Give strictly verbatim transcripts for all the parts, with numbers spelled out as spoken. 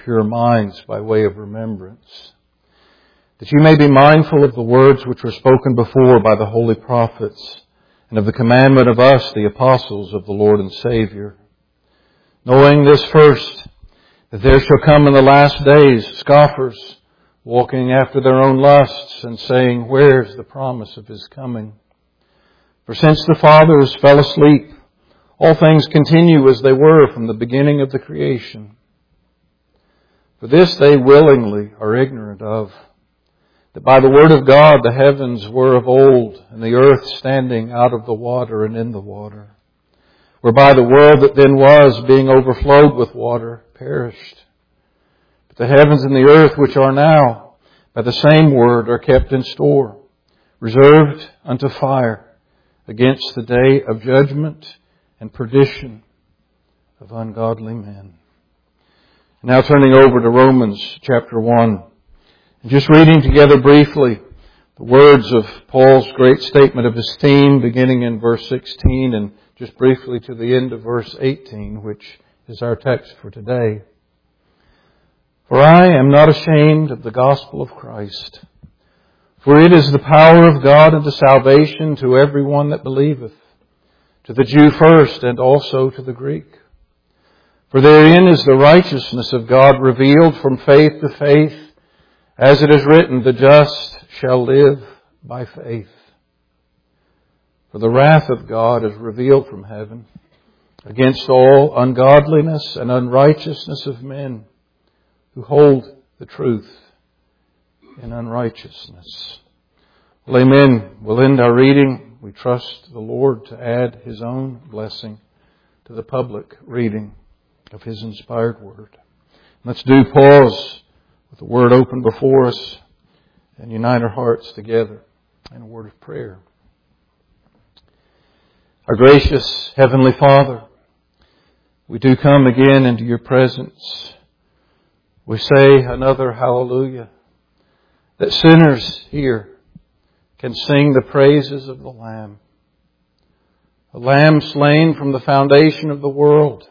pure minds by way of remembrance, that you may be mindful of the words which were spoken before by the holy prophets, and of the commandment of us, the apostles of the Lord and Savior. Knowing this first, that there shall come in the last days scoffers, walking after their own lusts, and saying, where is the promise of His coming? For since the fathers fell asleep, all things continue as they were from the beginning of the creation. For this they willingly are ignorant of, that by the word of God the heavens were of old, and the earth standing out of the water and in the water, whereby the world that then was, being overflowed with water, perished. But the heavens and the earth which are now, by the same word, are kept in store, reserved unto fire, against the day of judgment and perdition of ungodly men. Now turning over to Romans chapter one, and just reading together briefly the words of Paul's great statement of his theme, beginning in verse sixteen and just briefly to the end of verse eighteen, which is our text for today. For I am not ashamed of the gospel of Christ, for it is the power of God unto salvation to every one that believeth, to the Jew first, and also to the Greek. For therein is the righteousness of God revealed from faith to faith, as it is written, the just shall live by faith. For the wrath of God is revealed from heaven against all ungodliness and unrighteousness of men who hold the truth in unrighteousness. Well, amen. We'll end our reading. We trust the Lord to add His own blessing to the public reading of His inspired word. Let's do pause with the word open before us and unite our hearts together in a word of prayer. Our gracious Heavenly Father, we do come again into Your presence. We say another hallelujah, that sinners here can sing the praises of the Lamb. A Lamb slain from the foundation of the world,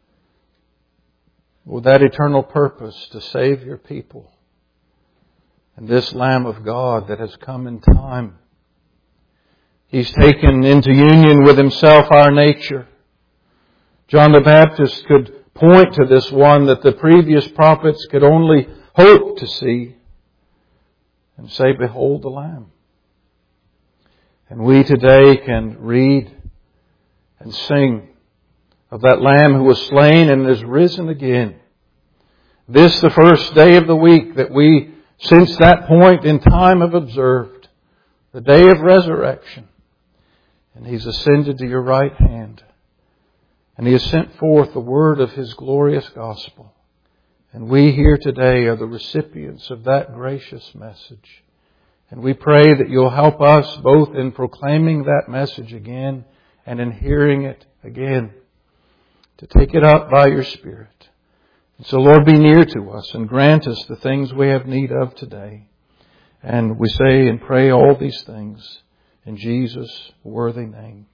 with that eternal purpose to save Your people. And this Lamb of God that has come in time, He's taken into union with Himself our nature. John the Baptist could point to this one that the previous prophets could only hope to see and say, behold the Lamb. And we today can read and sing of that Lamb who was slain and is risen again. This the first day of the week that we, since that point in time, have observed, the day of resurrection. And He's ascended to Your right hand. And He has sent forth the word of His glorious gospel. And we here today are the recipients of that gracious message. And we pray that You'll help us both in proclaiming that message again and in hearing it again, to take it up by Your Spirit. And so, Lord, be near to us and grant us the things we have need of today. And we say and pray all these things in Jesus' worthy name.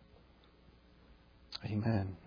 Amen.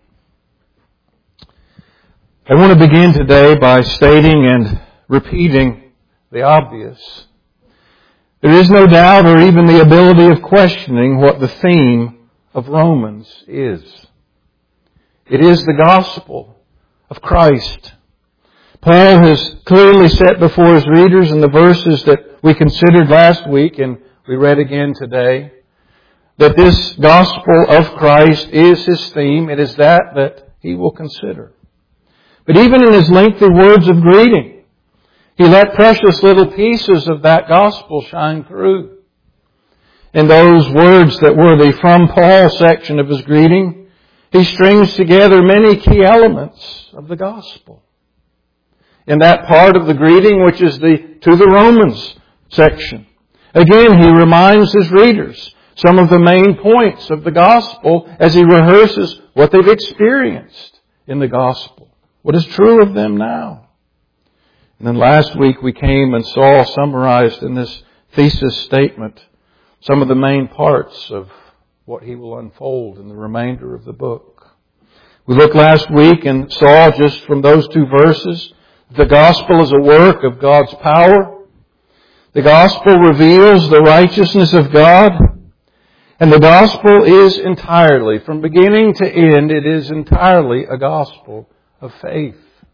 I want to begin today by stating and repeating the obvious. There is no doubt or even the ability of questioning what the theme of Romans is. It is the gospel of Christ. Paul has clearly set before his readers in the verses that we considered last week and we read again today, that this gospel of Christ is his theme. It is that that he will consider. But even in his lengthy words of greeting, he let precious little pieces of that gospel shine through. In those words that were the from Paul section of his greeting, he strings together many key elements of the gospel. In that part of the greeting, which is the to the Romans section, again he reminds his readers some of the main points of the gospel as he rehearses what they've experienced in the gospel, what is true of them now. And then last week we came and saw summarized in this thesis statement some of the main parts of what he will unfold in the remainder of the book. We looked last week and saw just from those two verses The gospel is a work of God's power. The gospel reveals the righteousness of God. And the gospel is entirely, from beginning to end, it is entirely a gospel of faith.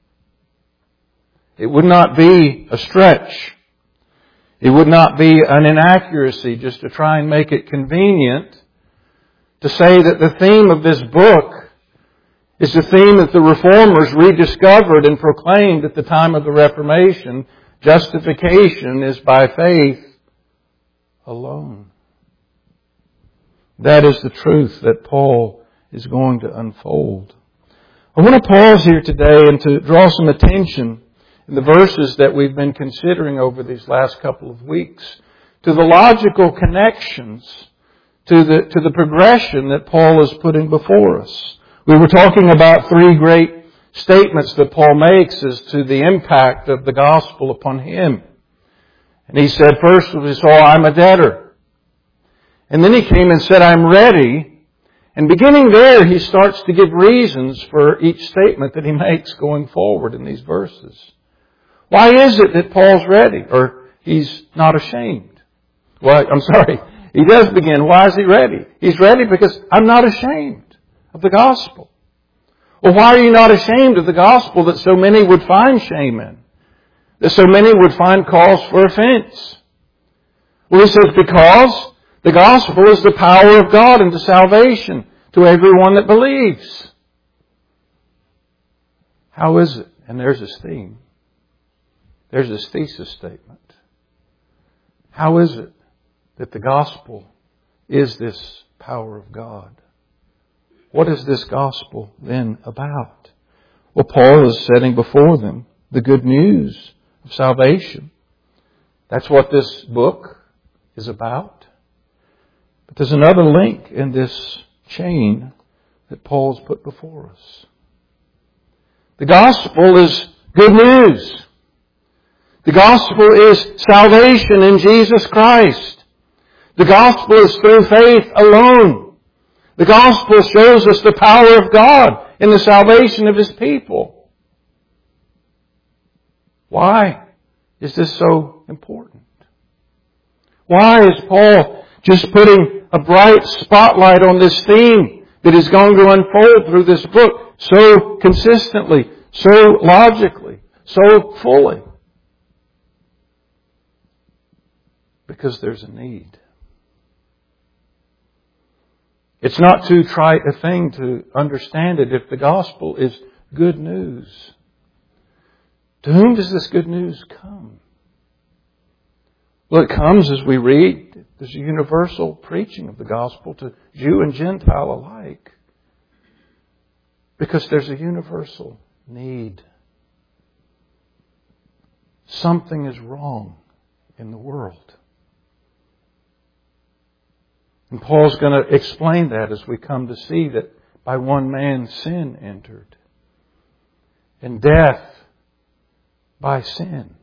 It would not be a stretch. It would not be an inaccuracy just to try and make it convenient to say that the theme of this book is the theme that the Reformers rediscovered and proclaimed at the time of the Reformation. Justification is by faith alone. That is the truth that Paul is going to unfold. I want to pause here today and to draw some attention in the verses that we've been considering over these last couple of weeks to the logical connections, to the, to the progression that Paul is putting before us. We were talking about three great statements that Paul makes as to the impact of the gospel upon him. And he said, first we saw, I'm a debtor. And then he came and said, I'm ready. And beginning there, he starts to give reasons for each statement that he makes going forward in these verses. Why is it that Paul's ready? Or he's not ashamed? Well, I'm sorry. He does begin, why is he ready? He's ready because I'm not ashamed of the gospel. Well, why are you not ashamed of the gospel that so many would find shame in? That so many would find cause for offense? Well, he says, because the gospel is the power of God unto salvation to everyone that believes. How is it? And there's his theme. There's his thesis statement. How is it that the gospel is this power of God? What is this gospel then about? Well, Paul is setting before them the good news of salvation. That's what this book is about. But there's another link in this chain that Paul's put before us. The gospel is good news. The gospel is salvation in Jesus Christ. The gospel is through faith alone. The gospel shows us the power of God in the salvation of His people. Why is this so important? Why is Paul just putting a bright spotlight on this theme that is going to unfold through this book so consistently, so logically, so fully? Because there's a need. It's not too trite a thing to understand it if the gospel is good news. To whom does this good news come? Well, it comes as we read. There's a universal preaching of the gospel to Jew and Gentile alike. Because there's a universal need. Something is wrong in the world. And Paul's going to explain that as we come to see that by one man sin entered. And death by sin.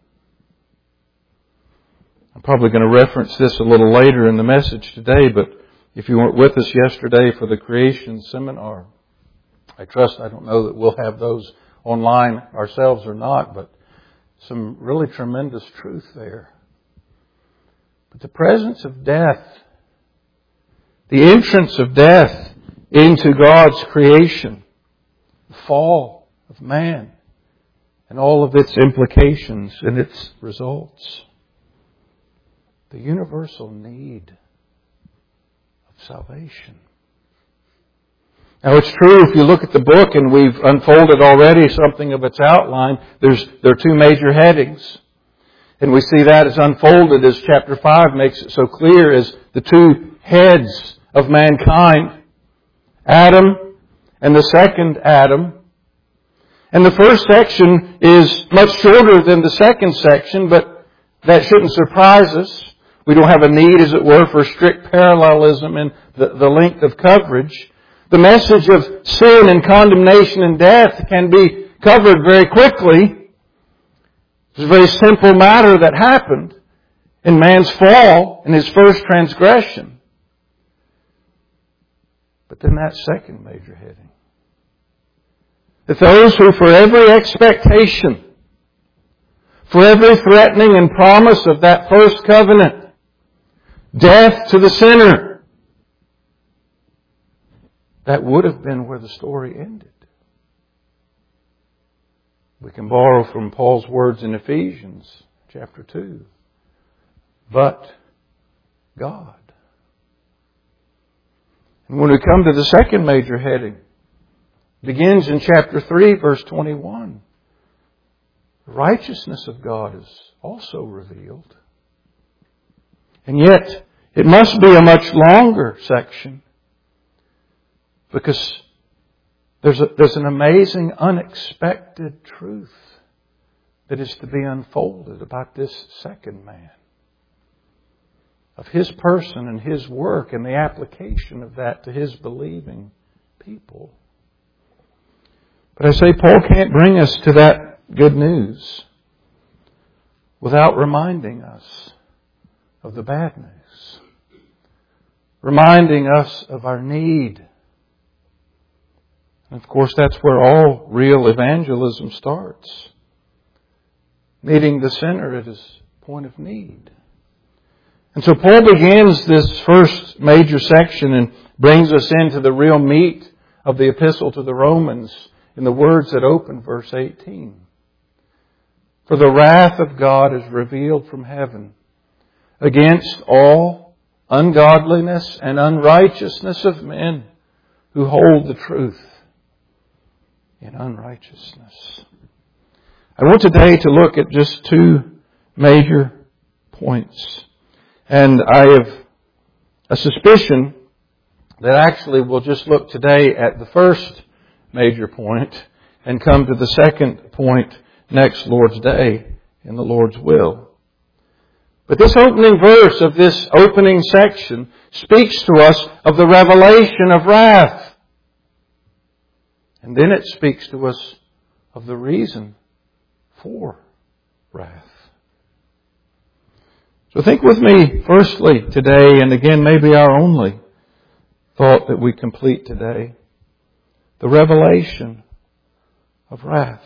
I'm probably going to reference this a little later in the message today, but if you weren't with us yesterday for the creation seminar, I trust, I don't know that we'll have those online ourselves or not, but some really tremendous truth there. But the presence of death, the entrance of death into God's creation, the fall of man, and all of its implications and its results. The universal need of salvation. Now it's true, if you look at the book, and we've unfolded already something of its outline, there's there are two major headings. And we see that as unfolded as chapter five makes it so clear as the two heads of mankind, Adam and the second Adam. And the first section is much shorter than the second section, but that shouldn't surprise us. We don't have a need, as it were, for strict parallelism in the, the length of coverage. The message of sin and condemnation and death can be covered very quickly. It's a very simple matter that happened in man's fall, in his first transgression. But then that second major heading. That those who for every expectation for every threatening and promise of that first covenant. Death to the sinner. That would have been where the story ended. We can borrow from Paul's words in Ephesians chapter two. But God. And when we come to the second major heading, it begins in chapter three, verse twenty-one. The righteousness of God is also revealed. And yet, it must be a much longer section, because there's, a, there's an amazing, unexpected truth that is to be unfolded about this second man. Of His person and His work and the application of that to His believing people. But I say Paul can't bring us to that good news without reminding us of the bad news. Reminding us of our need. And of course, that's where all real evangelism starts. Meeting the sinner at his point of need. And so Paul begins this first major section and brings us into the real meat of the epistle to the Romans in the words that open verse eighteen. For the wrath of God is revealed from heaven against all ungodliness and unrighteousness of men who hold the truth in unrighteousness. I want today to look at just two major points. And I have a suspicion that actually we'll just look today at the first major point and come to the second point next Lord's Day in the Lord's will. But this opening verse of this opening section speaks to us of the revelation of wrath. And then it speaks to us of the reason for wrath. So think with me firstly today, and again maybe our only thought that we complete today. The revelation of wrath.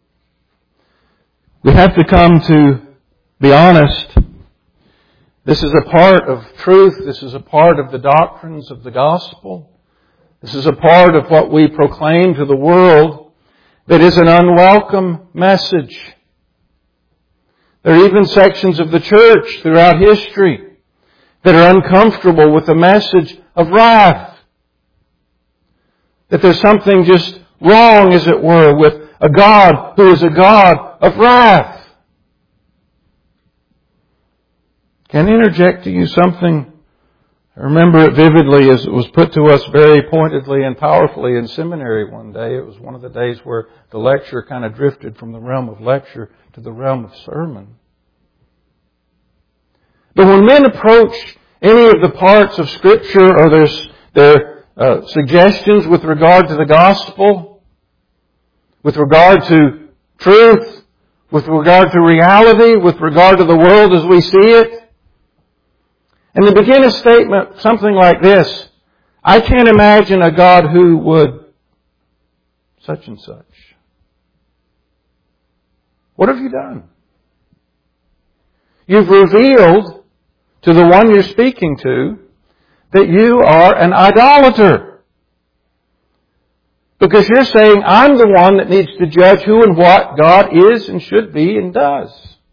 We have to come to be honest. This is a part of truth. This is a part of the doctrines of the gospel. This is a part of what we proclaim to the world that is an unwelcome message. There are even sections of the church throughout history that are uncomfortable with the message of wrath. That there's something just wrong, as it were, with a God who is a God of wrath. Can I interject to you something? I remember it vividly as it was put to us very pointedly and powerfully in seminary one day. It was one of the days where the lecture kind of drifted from the realm of lecture to the realm of sermon. But when men approach any of the parts of Scripture or their, their uh, suggestions with regard to the gospel, with regard to truth, with regard to reality, with regard to the world as we see it, and they begin a statement something like this: I can't imagine a God who would such and such. What have you done? You've revealed to the one you're speaking to that you are an idolater. Because you're saying, I'm the one that needs to judge who and what God is and should be and does.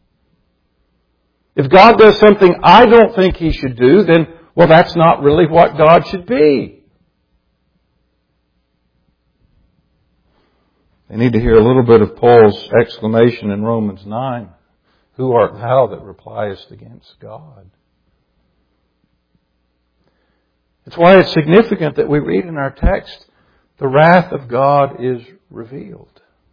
If God does something I don't think He should do, then, well, that's not really what God should be. They need to hear a little bit of Paul's exclamation in Romans nine. Who art thou that repliest against God? It's why it's significant that we read in our text, the wrath of God is revealed.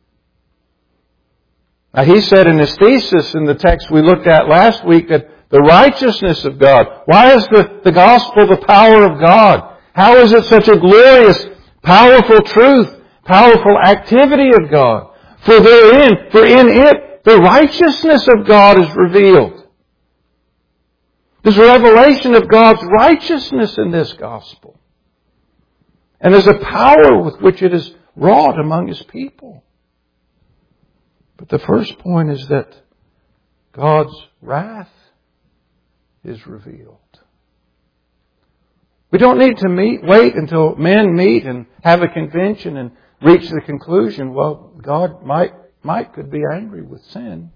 Now, he said in his thesis in the text we looked at last week that the righteousness of God. Why is the, the gospel the power of God? How is it such a glorious, powerful truth, powerful activity of God? For therein, for in it, the righteousness of God is revealed. There's a revelation of God's righteousness in this gospel. And there's a power with which it is wrought among His people. But the first point is that God's wrath is revealed. We don't need to meet, wait until men meet and have a convention and reach the conclusion, well, God might, might could be angry with sin.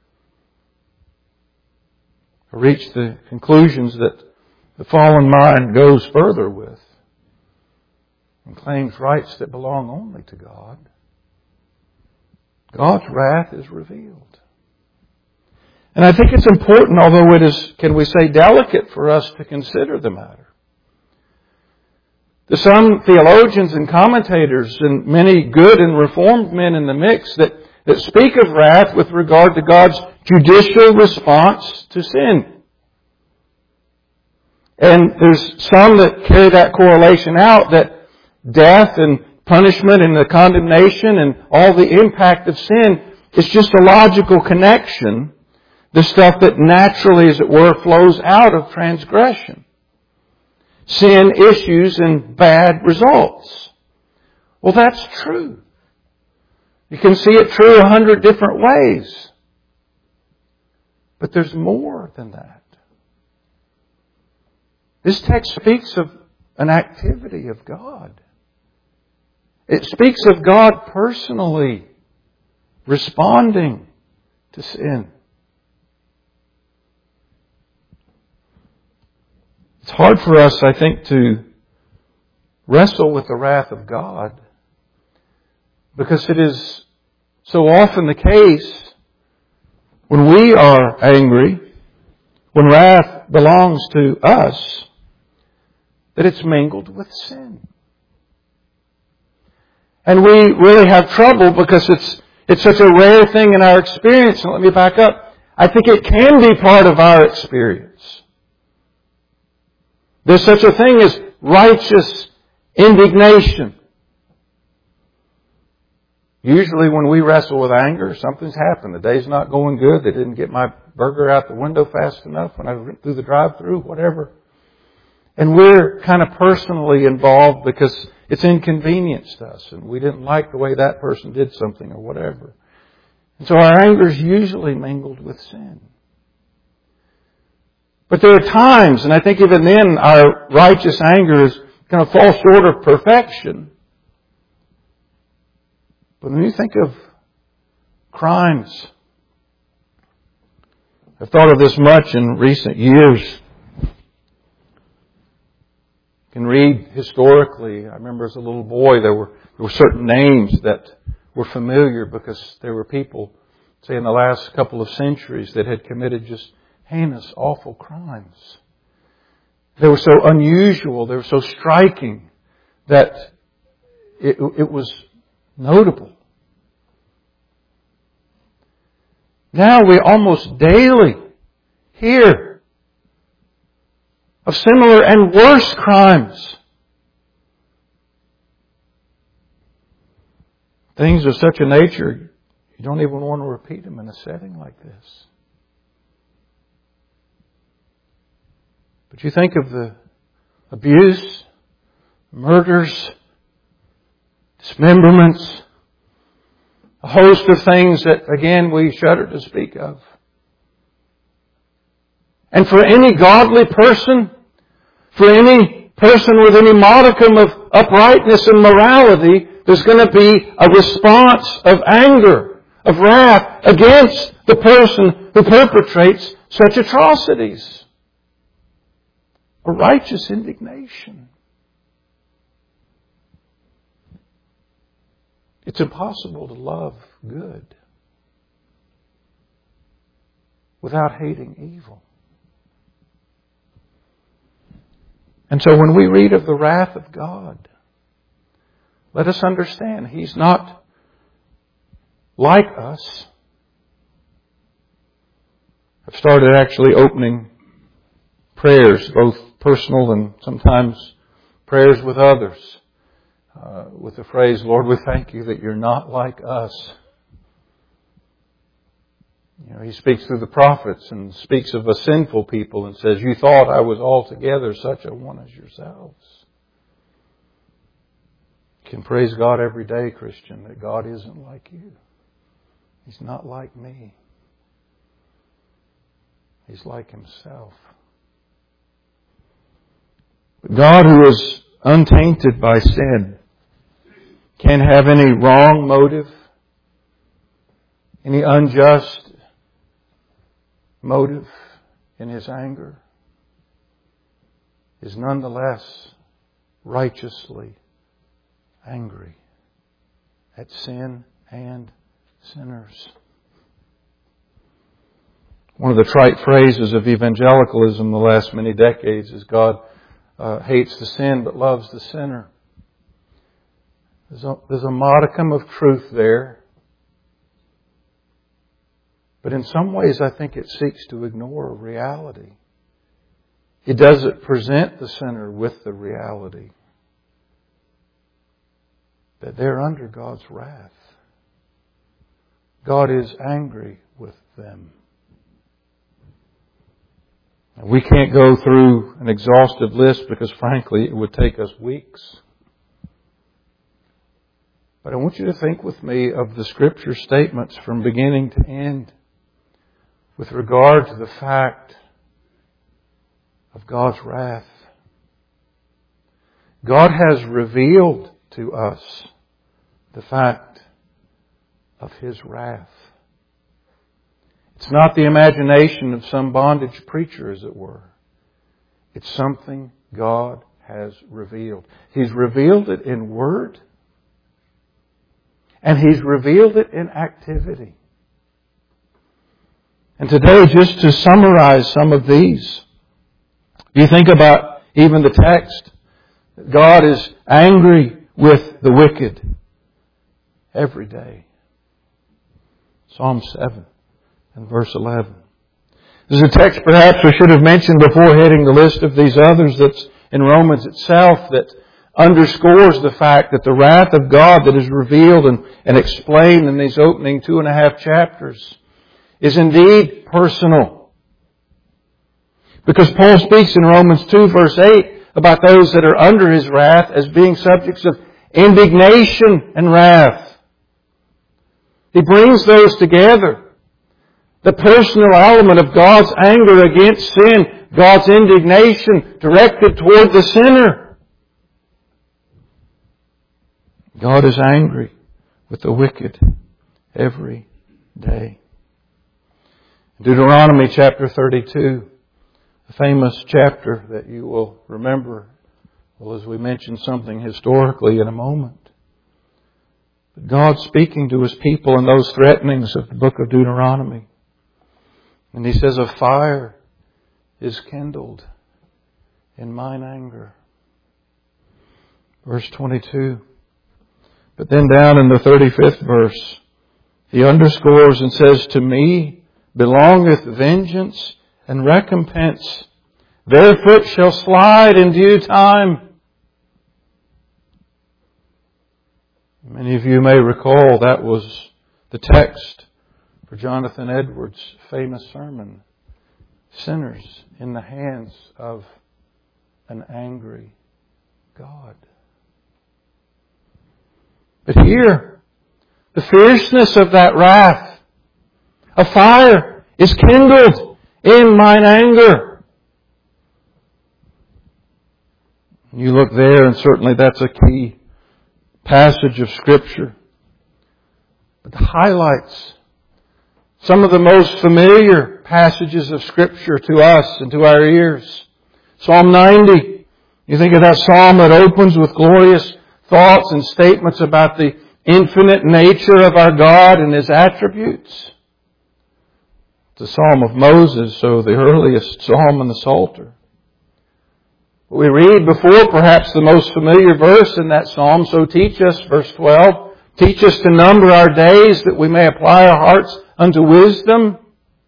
Or reach the conclusions that the fallen mind goes further with and claims rights that belong only to God. God's wrath is revealed. And I think it's important, although it is, can we say, delicate for us to consider the matter. There's some theologians and commentators and many good and reformed men in the mix that, that speak of wrath with regard to God's judicial response to sin. And there's some that carry that correlation out, that death and punishment and the condemnation and all the impact of sin is just a logical connection. The stuff that naturally, as it were, flows out of transgression. Sin issues and bad results. Well, that's true. You can see it true a hundred different ways. But there's more than that. This text speaks of an activity of God. It speaks of God personally responding to sin. It's hard for us, I think, to wrestle with the wrath of God because it is so often the case when we are angry, when wrath belongs to us, that it's mingled with sin. And we really have trouble because it's it's such a rare thing in our experience. And let me back up. I think it can be part of our experience. There's such a thing as righteous indignation. Usually when we wrestle with anger, something's happened. The day's not going good. They didn't get my burger out the window fast enough when I went through the drive-thru, whatever. And we're kind of personally involved because it's inconvenienced us and we didn't like the way that person did something or whatever. And so our anger is usually mingled with sin. But there are times, and I think even then our righteous anger is going to fall short of perfection. But when you think of crimes, I've thought of this much in recent years. You can read historically. I remember as a little boy there were there were certain names that were familiar because there were people, say in the last couple of centuries, that had committed just heinous, awful crimes. They were so unusual, they were so striking that it, it was notable. Now we almost daily hear of similar and worse crimes. Things of such a nature, you don't even want to repeat them in a setting like this. But you think of the abuse, murders, dismemberments, a host of things that, again, we shudder to speak of. And for any godly person, for any person with any modicum of uprightness and morality, there's going to be a response of anger, of wrath against the person who perpetrates such atrocities. A righteous indignation. It's impossible to love good without hating evil. And so when we read of the wrath of God, let us understand He's not like us. I've started actually opening prayers, both personal and sometimes prayers with others, uh, with the phrase, Lord, we thank you that you're not like us. You know, He speaks through the prophets and speaks of a sinful people and says, you thought I was altogether such a one as yourselves. You can praise God every day, Christian, that God isn't like you. He's not like me. He's like Himself. But God, who is untainted by sin, can't have any wrong motive, any unjust motive in His anger, is nonetheless righteously angry at sin and sinners. One of the trite phrases of evangelicalism the last many decades is God uh, hates the sin but loves the sinner. There's a, there's a modicum of truth there. But in some ways I think it seeks to ignore reality. It doesn't present the sinner with the reality that they're under God's wrath. God is angry with them. And we can't go through an exhaustive list because frankly it would take us weeks. But I want you to think with me of the Scripture statements from beginning to end with regard to the fact of God's wrath. God has revealed to us the fact of His wrath. It's not the imagination of some bondage preacher, as it were. It's something God has revealed. He's revealed it in word, and He's revealed it in activity. And today, just to summarize some of these, if you think about even the text, God is angry with the wicked every day. Psalm seven and verse eleven. There's a text perhaps we should have mentioned before heading the list of these others that's in Romans itself that underscores the fact that the wrath of God that is revealed and, and explained in these opening two and a half chapters is indeed personal. Because Paul speaks in Romans two verse eight about those that are under His wrath as being subjects of indignation and wrath. He brings those together. The personal element of God's anger against sin, God's indignation directed toward the sinner. God is angry with the wicked every day. Deuteronomy chapter thirty-two, a famous chapter that you will remember, well, as we mention something historically in a moment. But God speaking to His people in those threatenings of the book of Deuteronomy. And He says, a fire is kindled in mine anger. Verse twenty-two. But then down in the thirty-fifth verse, He underscores and says, to me belongeth vengeance and recompense. Their foot shall slide in due time. Many of you may recall that was the text for Jonathan Edwards' famous sermon, Sinners in the Hands of an Angry God. But here, the fierceness of that wrath, a fire is kindled in mine anger. You look there, and certainly that's a key passage of Scripture. But the highlights, some of the most familiar passages of Scripture to us and to our ears. Psalm ninety. You think of that psalm that opens with glorious thoughts and statements about the infinite nature of our God and His attributes. It's a psalm of Moses, so the earliest psalm in the Psalter. We read before perhaps the most familiar verse in that psalm, so teach us, verse twelve, teach us to number our days that we may apply our hearts unto wisdom.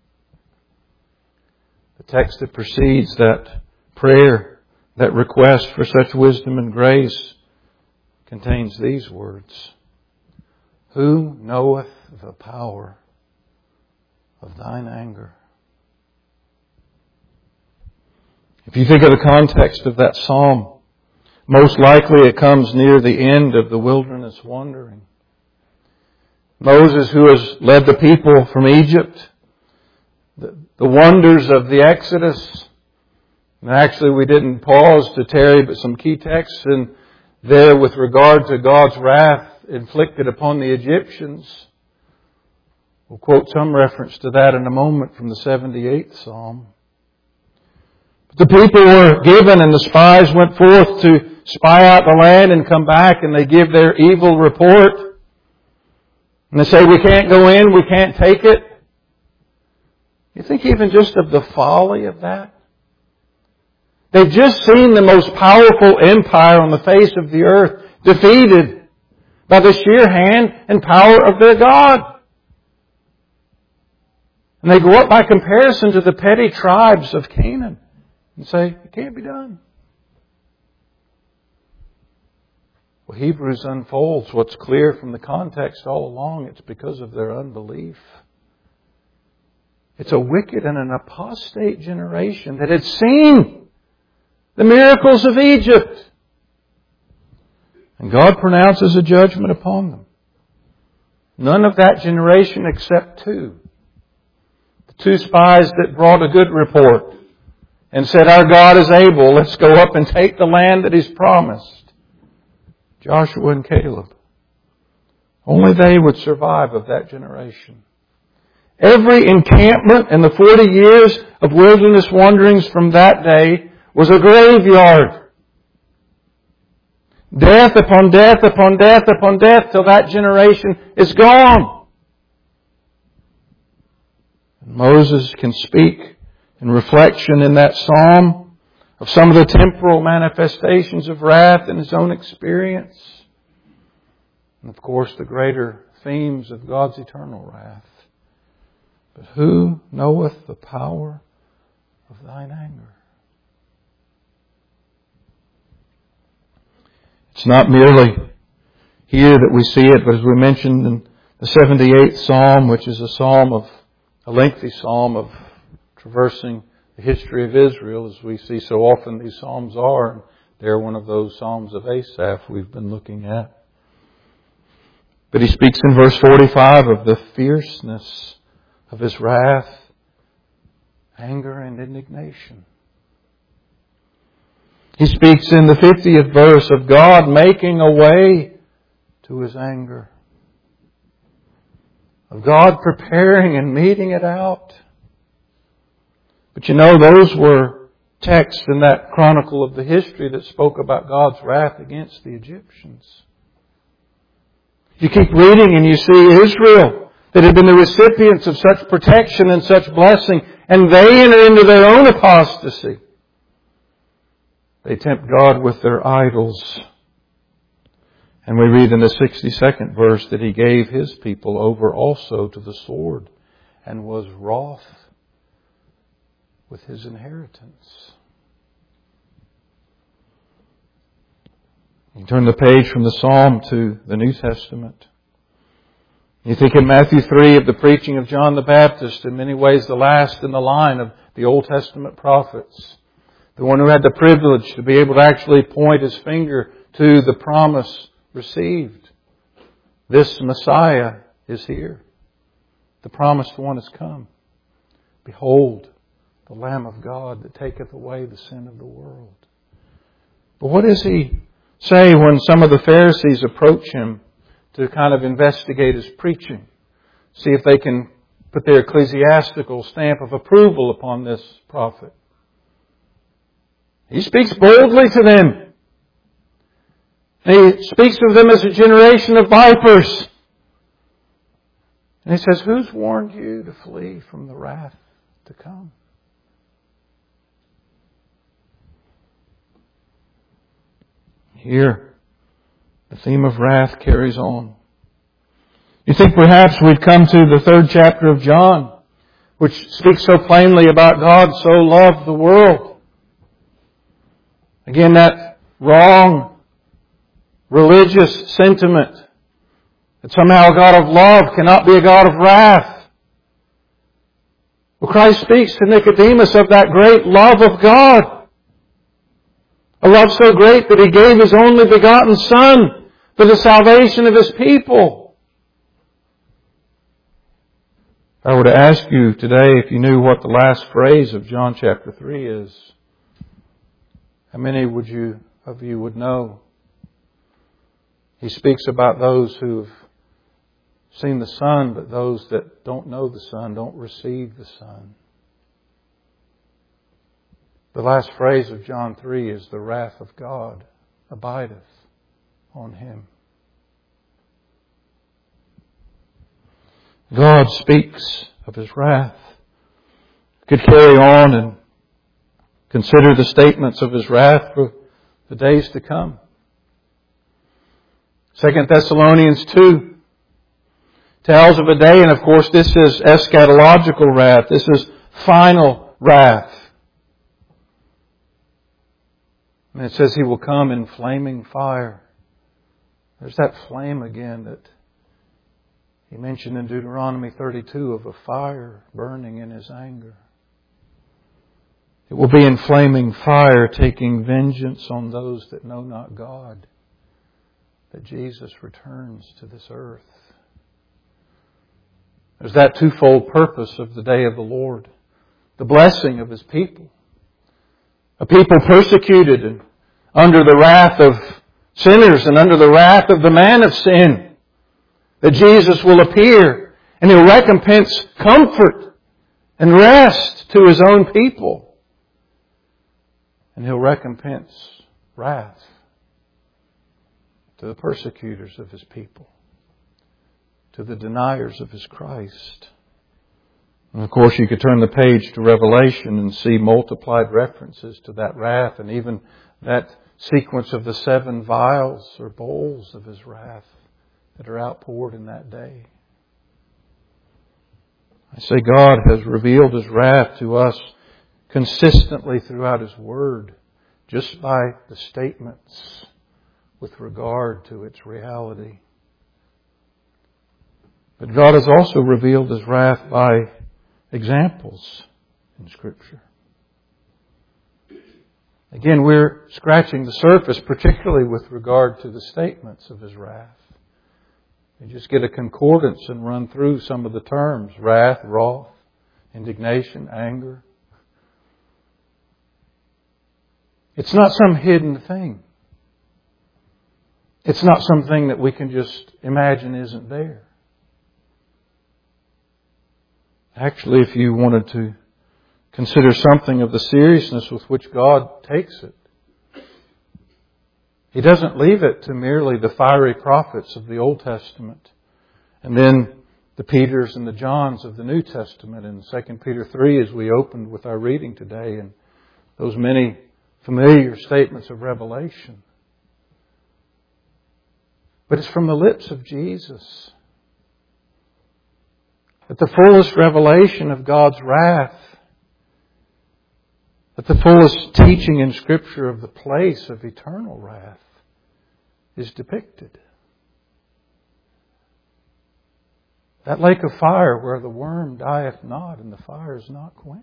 The text that precedes that prayer, that request for such wisdom and grace, contains these words. Who knoweth the power of thine anger? If you think of the context of that psalm, most likely it comes near the end of the wilderness wandering. Moses, who has led the people from Egypt, the, the wonders of the Exodus. And actually, we didn't pause to tarry, but some key texts in there with regard to God's wrath inflicted upon the Egyptians. We'll quote some reference to that in a moment from the seventy-eighth Psalm. But the people were given, and the spies went forth to spy out the land and come back, and they give their evil report. And they say, we can't go in, we can't take it. You think even just of the folly of that? They've just seen the most powerful empire on the face of the earth defeated by the sheer hand and power of their God. And they go up by comparison to the petty tribes of Canaan and say, it can't be done. Well, Hebrews unfolds what's clear from the context all along. It's because of their unbelief. It's a wicked and an apostate generation that had seen the miracles of Egypt. And God pronounces a judgment upon them. None of that generation except two. The two spies that brought a good report and said, our God is able, let's go up and take the land that He's promised. Joshua and Caleb. Only they would survive of that generation. Every encampment in the forty years of wilderness wanderings from that day was a graveyard. Death upon death upon death upon death till that generation is gone. Moses can speak in reflection in that psalm of some of the temporal manifestations of wrath in his own experience. And of course the greater themes of God's eternal wrath. But who knoweth the power of thine anger? It's not merely here that we see it, but as we mentioned in the seventy-eighth Psalm, which is a psalm of a lengthy psalm of traversing the history of Israel, as we see so often these psalms are. And they're one of those psalms of Asaph we've been looking at. But he speaks in verse forty-five of the fierceness of His wrath, anger, and indignation. He speaks in the fiftieth verse of God making a way to His anger. Of God preparing and meting it out. But you know, those were texts in that chronicle of the history that spoke about God's wrath against the Egyptians. You keep reading and you see Israel that had been the recipients of such protection and such blessing, and they enter into their own apostasy. They tempt God with their idols. And we read in the sixty-second verse that He gave His people over also to the sword and was wroth with His inheritance. You turn the page from the Psalm to the New Testament. You think in Matthew three of the preaching of John the Baptist, in many ways the last in the line of the Old Testament prophets. The one who had the privilege to be able to actually point his finger to the promise received. This Messiah is here. The promised one has come. Behold, the Lamb of God that taketh away the sin of the world. But what does He say when some of the Pharisees approach Him to kind of investigate His preaching? See if they can put their ecclesiastical stamp of approval upon this prophet. He speaks boldly to them. He speaks of them as a generation of vipers. And He says, who's warned you to flee from the wrath to come? Here, the theme of wrath carries on. You think perhaps we've come to the third chapter of John, which speaks so plainly about God so loved the world. Again, that wrong religious sentiment that somehow a God of love cannot be a God of wrath. Well, Christ speaks to Nicodemus of that great love of God. A love so great that He gave His only begotten Son for the salvation of His people. If I were to ask you today if you knew what the last phrase of John chapter three is, how many would you of you would know? He speaks about those who've seen the Son, but those that don't know the Son don't receive the Son. The last phrase of John three is, the wrath of God abideth on him. God speaks of His wrath. Could carry on and consider the statements of His wrath for the days to come. Second Thessalonians two tells of a day, and of course this is eschatological wrath. This is final wrath. And it says He will come in flaming fire. There's that flame again that He mentioned in Deuteronomy thirty-two of a fire burning in His anger. It will be in flaming fire, taking vengeance on those that know not God, that Jesus returns to this earth. There's that twofold purpose of the day of the Lord. The blessing of His people. A people persecuted and under the wrath of sinners and under the wrath of the man of sin. That Jesus will appear and He'll recompense comfort and rest to His own people. And He'll recompense wrath to the persecutors of His people, to the deniers of His Christ. And of course you could turn the page to Revelation and see multiplied references to that wrath and even that sequence of the seven vials or bowls of His wrath that are outpoured in that day. I say God has revealed His wrath to us consistently throughout His Word, just by the statements with regard to its reality. But God has also revealed His wrath by examples in Scripture. Again, we're scratching the surface, particularly with regard to the statements of His wrath. You just get a concordance and run through some of the terms. Wrath, wrath, indignation, anger. It's not some hidden thing. It's not something that we can just imagine isn't there. Actually, if you wanted to consider something of the seriousness with which God takes it, He doesn't leave it to merely the fiery prophets of the Old Testament and then the Peters and the Johns of the New Testament in Second Peter three as we opened with our reading today and those many familiar statements of Revelation. But it's from the lips of Jesus that the fullest revelation of God's wrath, that the fullest teaching in Scripture of the place of eternal wrath is depicted. That lake of fire where the worm dieth not and the fire is not quenched.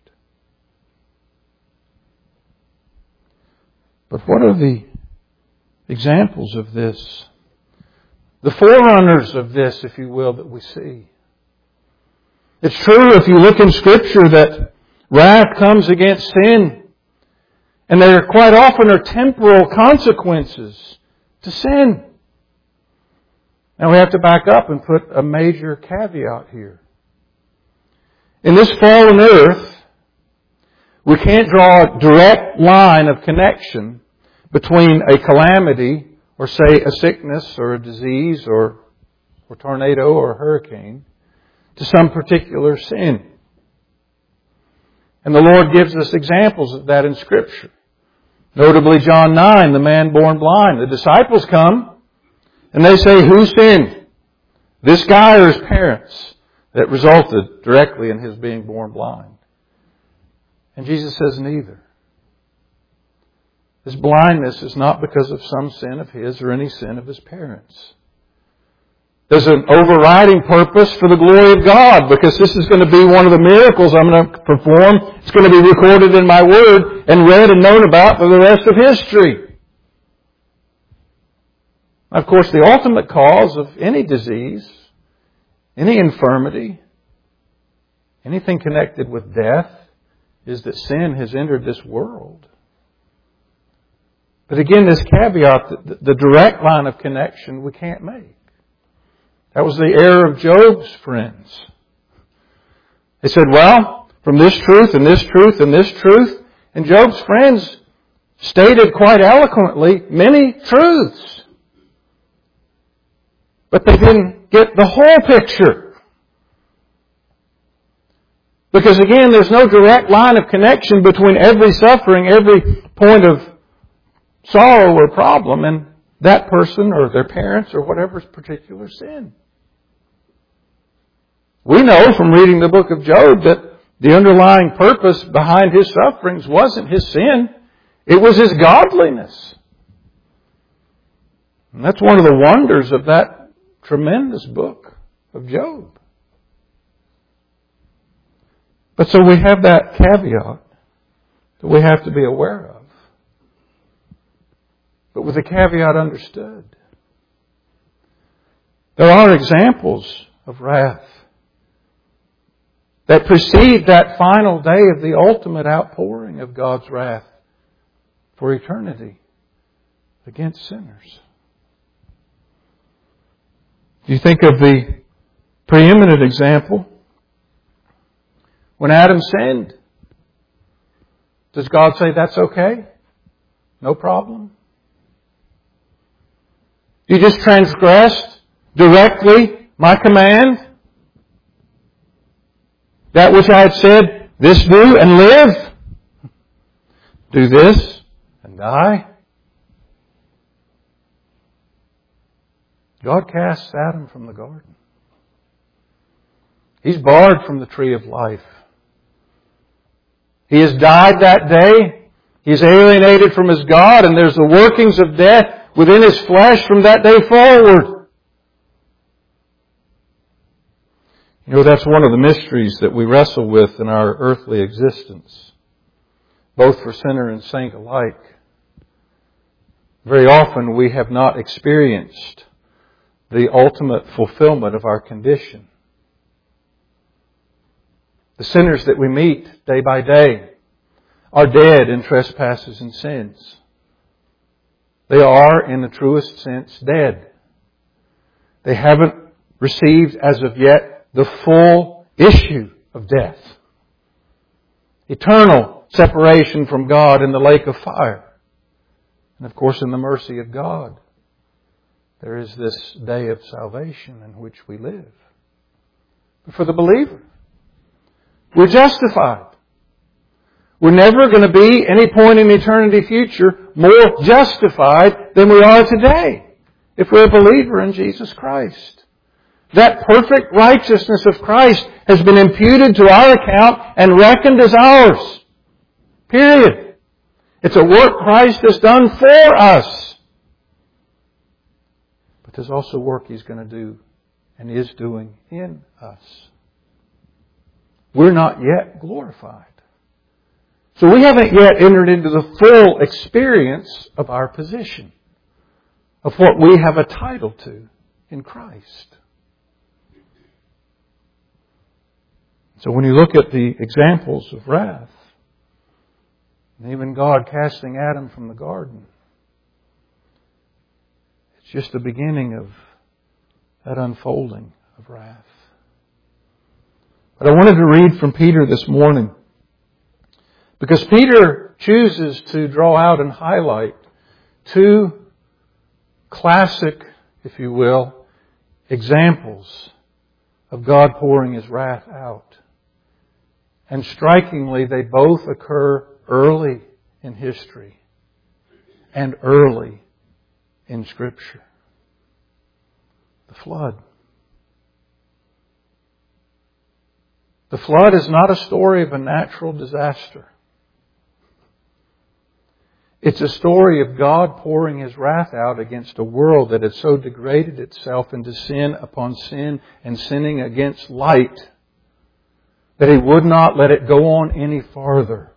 But what are the examples of this? The forerunners of this, if you will, that we see. It's true if you look in Scripture that wrath comes against sin. And there quite often are temporal consequences to sin. Now we have to back up and put a major caveat here. In this fallen earth, we can't draw a direct line of connection between a calamity or say a sickness or a disease or a tornado or a hurricane to some particular sin. And the Lord gives us examples of that in Scripture. Notably John nine, the man born blind. The disciples come and they say, who sinned? This guy or his parents? That resulted directly in his being born blind. And Jesus says neither. His blindness is not because of some sin of his or any sin of his parents. There's an overriding purpose for the glory of God, because this is going to be one of the miracles I'm going to perform. It's going to be recorded in my Word and read and known about for the rest of history. Of course, the ultimate cause of any disease, any infirmity, anything connected with death is that sin has entered this world. But again, this caveat, that the direct line of connection we can't make. That was the error of Job's friends. They said, well, from this truth and this truth and this truth. And Job's friends stated quite eloquently many truths. But they didn't get the whole picture. Because again, there's no direct line of connection between every suffering, every point of sorrow or problem, and that person or their parents or whatever's particular sin. We know from reading the book of Job that the underlying purpose behind his sufferings wasn't his sin. It was his godliness. And that's one of the wonders of that tremendous book of Job. But so we have that caveat that we have to be aware of. But with the caveat understood. There are examples of wrath that precede that final day of the ultimate outpouring of God's wrath for eternity against sinners. Do you think of the preeminent example when Adam sinned? Does God say that's okay? No problem? You just transgressed directly my command? That which I had said, this do and live. Do this and die. God casts Adam from the garden. He's barred from the tree of life. He has died that day. He's alienated from his God, and there's the workings of death within his flesh from that day forward. You know, that's one of the mysteries that we wrestle with in our earthly existence, both for sinner and saint alike. Very often we have not experienced the ultimate fulfillment of our condition. The sinners that we meet day by day are dead in trespasses and sins. They are, in the truest sense, dead. They haven't received as of yet the full issue of death. Eternal separation from God in the lake of fire. And of course, in the mercy of God, there is this day of salvation in which we live. But for the believer, we're justified. We're never going to be, any point in eternity future, more justified than we are today if we're a believer in Jesus Christ. That perfect righteousness of Christ has been imputed to our account and reckoned as ours. Period. It's a work Christ has done for us. But there's also work He's going to do and is doing in us. We're not yet glorified. So we haven't yet entered into the full experience of our position, of what we have a title to in Christ. So when you look at the examples of wrath, and even God casting Adam from the garden, it's just the beginning of that unfolding of wrath. But I wanted to read from Peter this morning, because Peter chooses to draw out and highlight two classic, if you will, examples of God pouring His wrath out. And strikingly, they both occur early in history and early in Scripture. The flood. The flood is not a story of a natural disaster. It's a story of God pouring His wrath out against a world that had so degraded itself into sin upon sin and sinning against light that He would not let it go on any farther.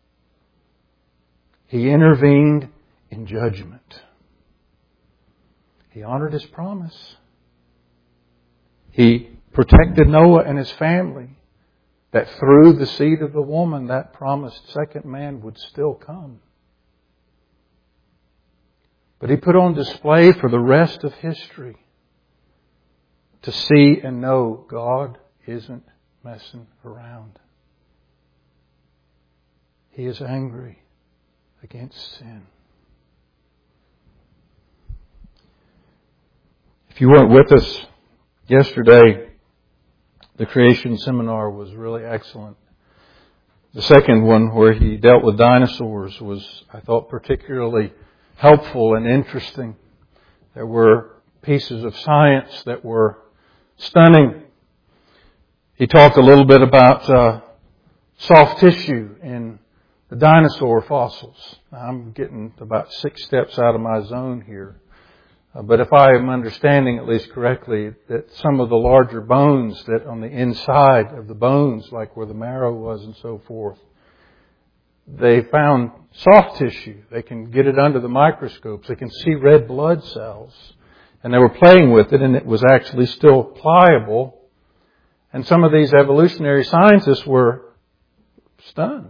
He intervened in judgment. He honored His promise. He protected Noah and his family that through the seed of the woman, that promised second man would still come. But He put on display for the rest of history to see and know God isn't messing around. He is angry against sin. If you weren't with us yesterday, the creation seminar was really excellent. The second one, where he dealt with dinosaurs, was, I thought, particularly helpful and interesting. There were pieces of science that were stunning. He talked a little bit about uh, soft tissue in the dinosaur fossils. I'm getting about six steps out of my zone here. Uh, but if I am understanding at least correctly, that some of the larger bones that on the inside of the bones, like where the marrow was and so forth, they found soft tissue. They can get it under the microscopes. They can see red blood cells. And they were playing with it, and it was actually still pliable. And some of these evolutionary scientists were stunned.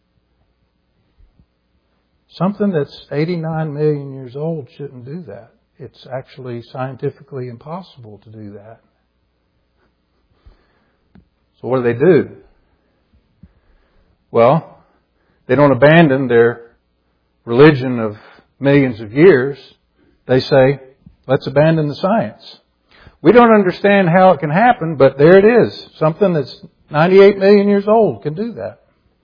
Something that's eighty-nine million years old shouldn't do that. It's actually scientifically impossible to do that. So what do they do? Well, they don't abandon their religion of millions of years. They say, let's abandon the science. We don't understand how it can happen, but there it is. Something that's ninety-eight million years old can do that.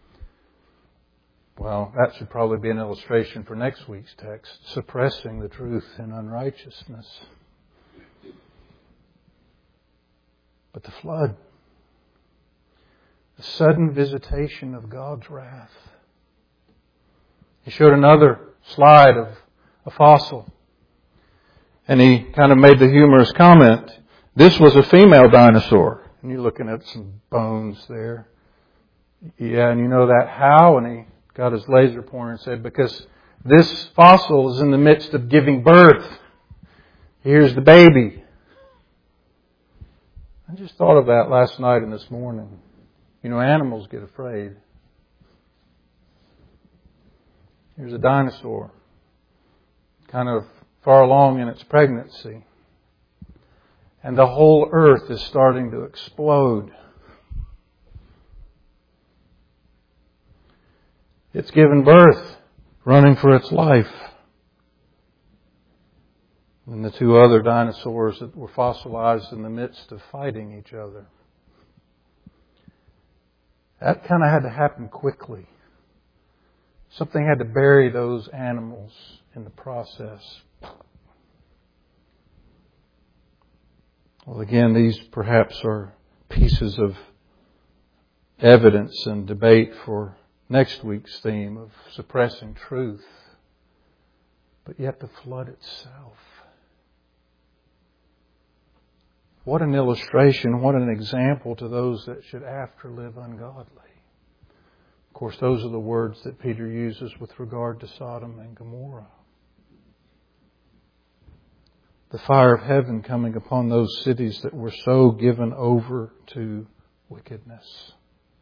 Well, that should probably be an illustration for next week's text, suppressing the truth in unrighteousness. But the flood, the sudden visitation of God's wrath. He showed another slide of a fossil. And he kind of made the humorous comment, this was a female dinosaur. And you're looking at some bones there. Yeah, and you know that how? And he got his laser pointer and said, because this fossil is in the midst of giving birth. Here's the baby. I just thought of that last night and this morning. You know, animals get afraid. Here's a dinosaur, kind of far along in its pregnancy. And the whole earth is starting to explode. It's given birth, running for its life. And the two other dinosaurs that were fossilized in the midst of fighting each other. That kind of had to happen quickly. Something had to bury those animals in the process. Well, again, these perhaps are pieces of evidence and debate for next week's theme of suppressing truth. But yet the flood itself. What an illustration, what an example to those that should after live ungodly. Of course, those are the words that Peter uses with regard to Sodom and Gomorrah. The fire of heaven coming upon those cities that were so given over to wickedness.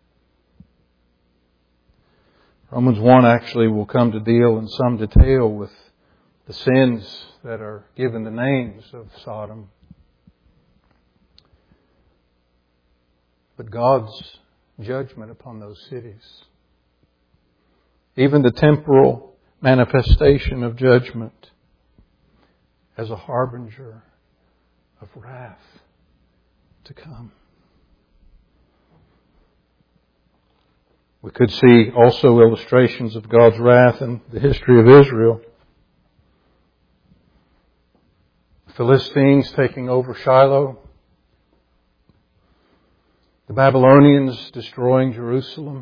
Romans one actually will come to deal in some detail with the sins that are given the names of Sodom. But God's judgment upon those cities. Even the temporal manifestation of judgment as a harbinger of wrath to come. We could see also illustrations of God's wrath in the history of Israel. The Philistines taking over Shiloh. The Babylonians destroying Jerusalem.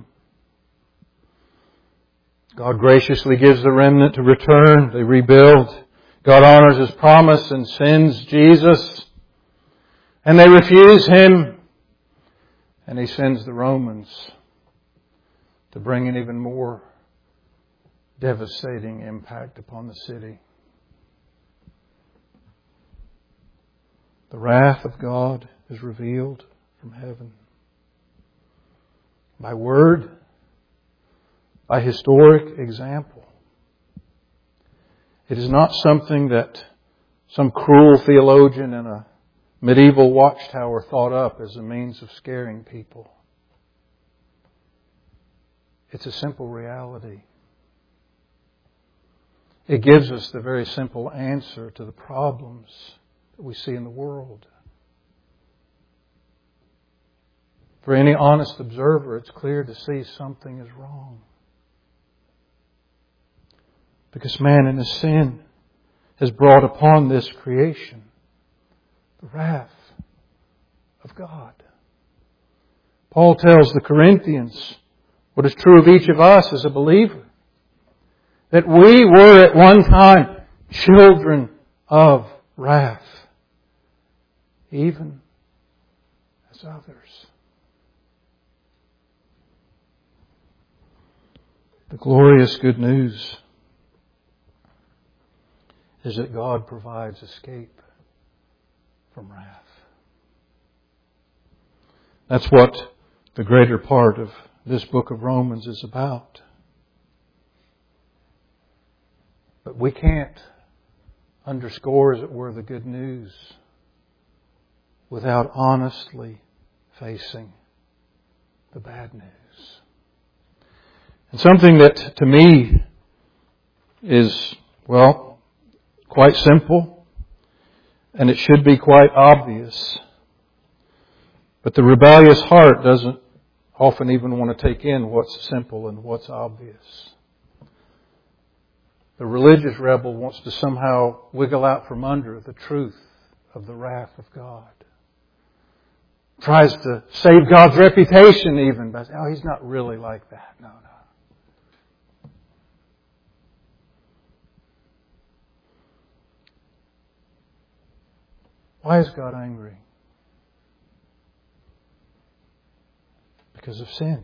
God graciously gives the remnant to return. They rebuild. God honors His promise and sends Jesus. And they refuse Him. And He sends the Romans to bring an even more devastating impact upon the city. The wrath of God is revealed from heaven. by word, by historic example. It is not something that some cruel theologian in a medieval watchtower thought up as a means of scaring people. It's a simple reality. It gives us the very simple answer to the problems that we see in the world. For any honest observer, it's clear to see something is wrong. Because man in his sin has brought upon this creation the wrath of God. Paul tells the Corinthians what is true of each of us as a believer. That we were at one time children of wrath, even as others. The glorious good news is that God provides escape from wrath. That's what the greater part of this book of Romans is about. But we can't underscore, as it were, the good news without honestly facing the bad news. And something that to me is, well, quite simple, and it should be quite obvious. But the rebellious heart doesn't often even want to take in what's simple and what's obvious. The religious rebel wants to somehow wiggle out from under the truth of the wrath of God. Tries to save God's reputation even by saying, oh, He's not really like that. No, no. Why is God angry? Because of sin.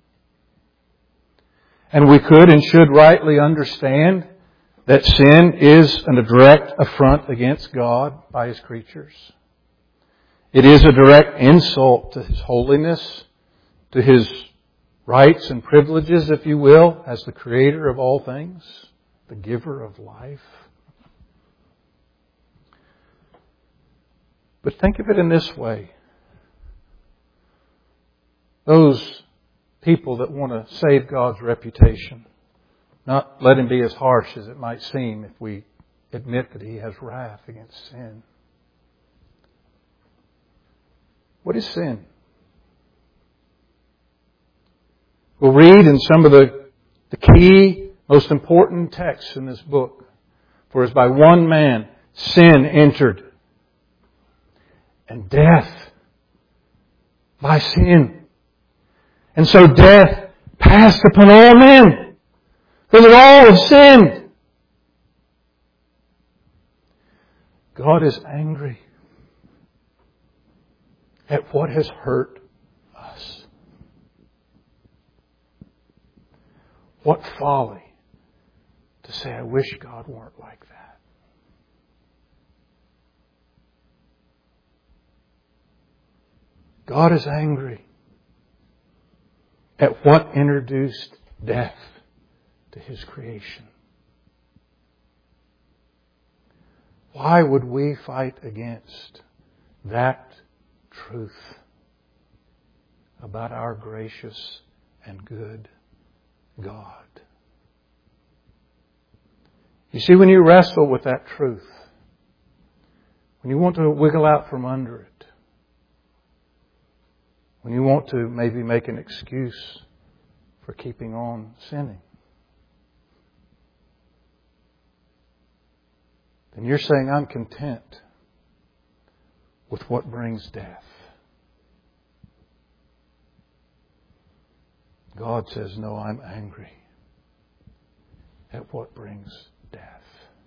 And we could and should rightly understand that sin is a direct affront against God by His creatures. It is a direct insult to His holiness, to His rights and privileges, if you will, as the Creator of all things, the giver of life. But think of it in this way. Those people that want to save God's reputation, not let Him be as harsh as it might seem if we admit that He has wrath against sin. What is sin? We'll read in some of the, the key, most important texts in this book. For as by one man sin entered, and death by sin. And so death passed upon all men, for that all have sinned. God is angry at what has hurt us. What folly to say, I wish God weren't like that. God is angry at what introduced death to His creation. Why would we fight against that truth about our gracious and good God? You see, when you wrestle with that truth, when you want to wiggle out from under it, when you want to maybe make an excuse for keeping on sinning, then you're saying, I'm content with what brings death. God says, no, I'm angry at what brings death.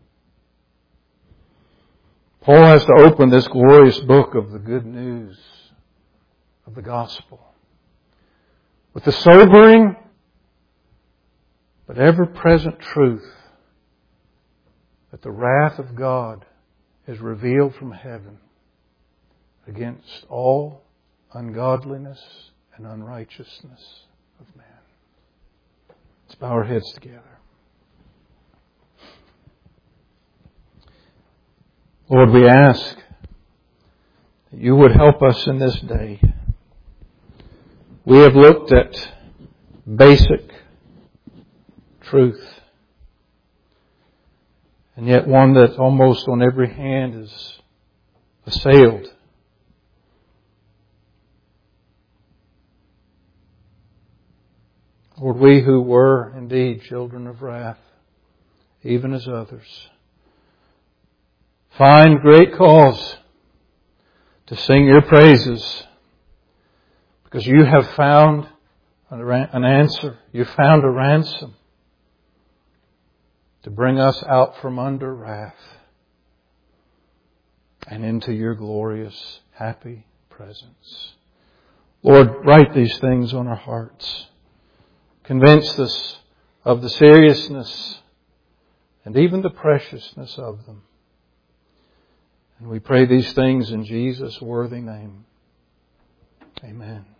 Paul has to open this glorious book of the good news of the gospel with the sobering but ever-present truth that the wrath of God is revealed from heaven against all ungodliness and unrighteousness Let's bow our heads together. Lord, we ask that you would help us in this day. We have looked at basic truth, and yet one that almost on every hand is assailed. Lord, we who were indeed children of wrath, even as others, find great cause to sing your praises, because you have found an answer. You found a ransom to bring us out from under wrath and into your glorious, happy presence. Lord, write these things on our hearts. Convince us of the seriousness and even the preciousness of them. And we pray these things in Jesus' worthy name. Amen.